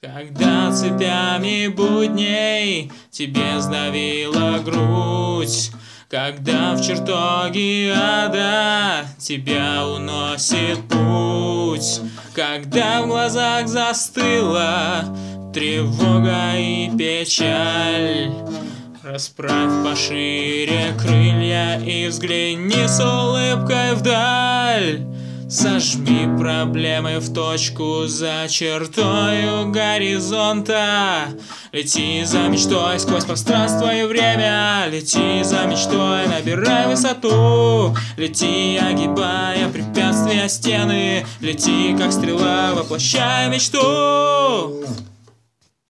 Когда цепями будней тебе сдавила грудь, когда в чертоги ада тебя уносит путь, когда в глазах застыла тревога и печаль, расправь пошире крылья и взгляни с улыбкой вдаль. Сожми проблемы в точку за чертою горизонта. Лети за мечтой сквозь пространство и время. Лети за мечтой, набирай высоту. Лети, огибая препятствия, стены. Лети, как стрела, воплощая мечту.